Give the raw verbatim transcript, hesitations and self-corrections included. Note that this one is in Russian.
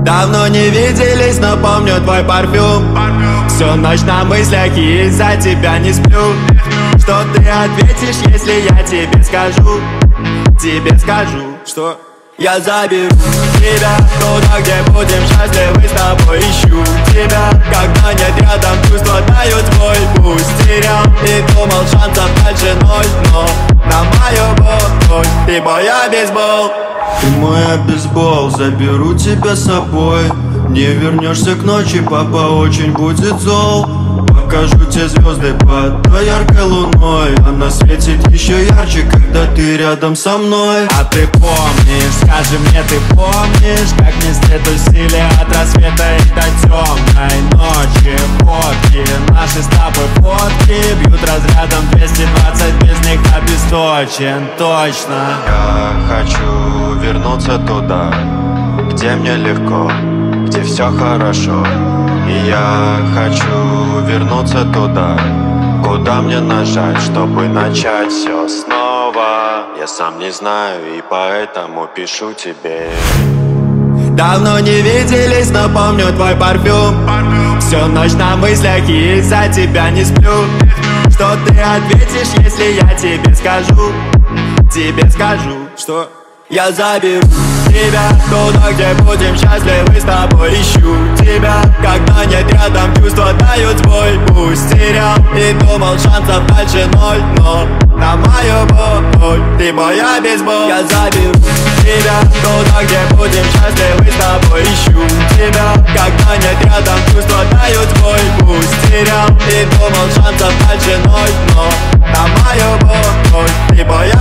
Давно не виделись, но помню твой парфюм. Всю ночь на мыслях и из-за тебя не сплю. Что ты ответишь, если я тебе скажу? Тебе скажу, что я заберу тебя туда, где будем счастливы с тобой. Ищу тебя, когда нет рядом, чувства дают свой. Пусть терял и думал, шансов дальше ноль, но на мою боль ты моя бейсбол. Ты моя бейсбол, заберу тебя с собой. Не вернешься к ночи, папа очень будет зол. Покажу тебе звезды под той яркой луной. Она светит еще ярче, когда ты рядом со мной. А ты помнишь, скажи мне, ты помнишь, как не след усилия от рассвета и до темной ночи? Фотки, наши с тобой фотки бьют разрядом двести двадцать, без них обесточен, точно. Я хочу вернуться туда, где мне легко, где все хорошо. И я хочу вернуться туда, куда мне нажать, чтобы начать все снова. Я сам не знаю и поэтому пишу тебе. Давно не виделись, но помню твой парфюм. Всю ночь на мыслях и из-за тебя не сплю. Что ты ответишь, если я тебе скажу? Тебе скажу, что я заберу тебя туда, где будем счастливы с тобой. Ищу тебя, когда нет рядом, чувства дают свой. Пусть терял и думал, шансов дальше ноль, но на мою боль ты моя бейсбол. Я заберу тебя туда, где будем счастливы с тобой. Ищу тебя, когда нет рядом, чувства дают свой. Пусть терял и думал, шансов дальше ноль, но на мою боль ты моя